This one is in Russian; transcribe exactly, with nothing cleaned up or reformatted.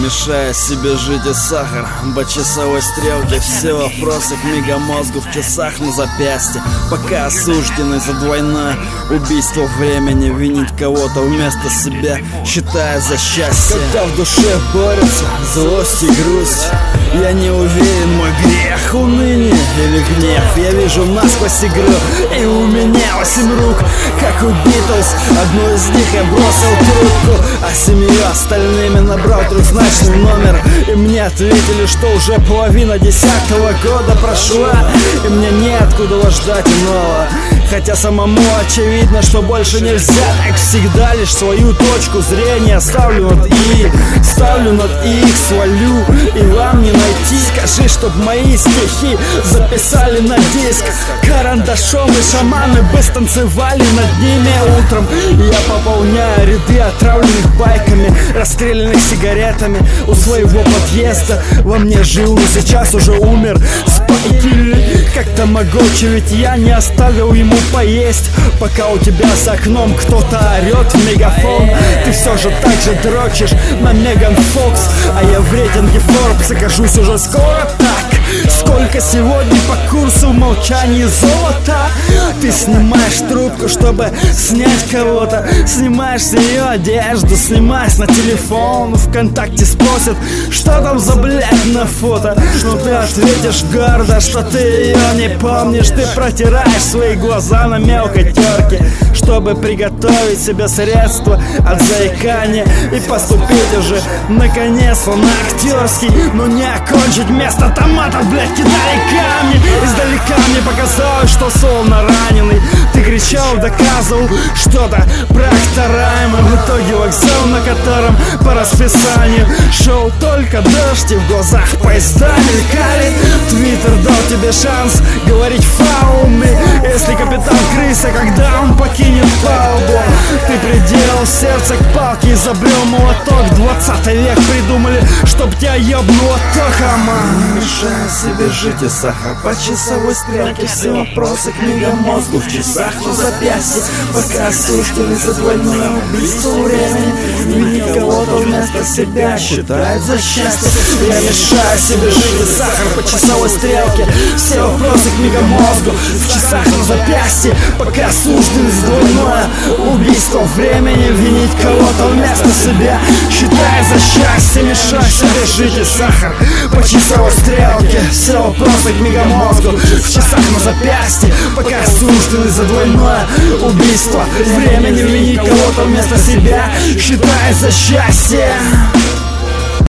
Мешая себе жить и сахар по часовой стрелке. Все вопросы к мегамозгу в часах на запястье. Пока осужденный за двойное убийство времени, винить кого-то вместо себя, считая за счастье. Когда в душе борются злость и грусть, я не уверен, мой грех уныние или гнев. Я вижу насквозь игру, и у меня восемь рук, как у Битлз. Одну из них я бросил трубку, а семью остальными набрал трехзначный номер. И мне ответили, что уже половина десятого года прошла, и мне неоткуда ждать иного. Хотя самому очевидно, что больше нельзя. Так всегда лишь свою точку зрения ставлю над «и», ставлю над «их», свалю, и вам не найти. Скажи, чтоб мои стихи записали на диск карандашом, и шаманы бы станцевали над ними утром. Я пополняю ряды отравленных байками, расстрелянных сигаретами у своего подъезда. Во мне жил, но сейчас уже умер Спайки, как тамагочи, ведь я не оставил ему поесть. Пока у тебя за окном кто-то орет в мегафон, ты все же так же дрочишь на Меган Фокс. А я в рейтинге Forbes окажусь уже скоро так. Сколько сегодня по курсу молчания золота. Ты снимаешь трубку, чтобы снять кого-то, снимаешь с нее одежду, снимаешь на телефон. ВКонтакте спросят, что там за блядь на фото. Но ты ответишь гордо, что ты ее не помнишь. Ты протираешь свои глаза на мелкой терке, чтобы приготовить себе средства от заикания и поступить уже наконец-то на актерский. Но не окончить вместо томатов, блядь, кидали камни. Издалека мне показалось, что словно раненый ты кричал, доказывал что-то про Актарайма. В итоге вокзал, на котором по расписанию шел только дождь, и в глазах поезда мелькали. Твиттер дал тебе шанс говорить фауми. Если капитан Крыса, когда он покинет палубу, ты приделал сердце к палке, изобрел молоток. Двадцатый век придумали, чтоб тебя ебнуло током. Не мешая себе жить и сахар по часовой стрелке. Все вопросы к мегамозгу в часах на запястье. Пока осужденный за двойное убийство времени, винить кого-то вместо себя, считает за счастье. Я мешаю себе жить и сахар по часовой стрелке. Все вопросы к мегамозгу в часах на запястье. Пока осужденный за двойное убийство времени, винить кого-то вместо себя, считая за счастье. Мешаю себе жить и сахар по часовой стрелке. Все вопросы к мегамозгу в часах на запястье. Пока осужденный за двойное убийство времени, винить кого-то вместо себя, считая за счастье.